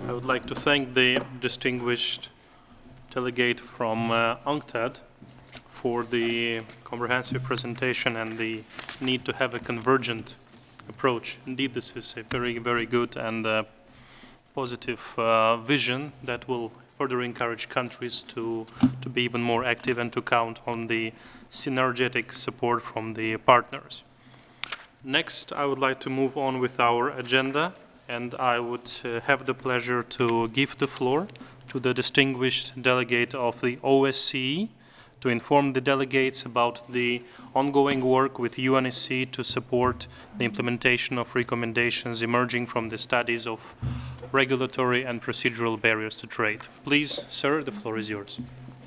I would like to thank the distinguished delegate from UNCTAD for the comprehensive presentation and the need to have a convergent approach. Indeed, this is a very, very good and positive vision that will further encourage countries to be even more active and to count on the synergetic support from the partners. Next, I would like to move on with our agenda, and I would have the pleasure to give the floor to the distinguished delegate of the OSCE to inform the delegates about the ongoing work with UNSC to support the implementation of recommendations emerging from the studies of regulatory and procedural barriers to trade. Please, sir, the floor is yours.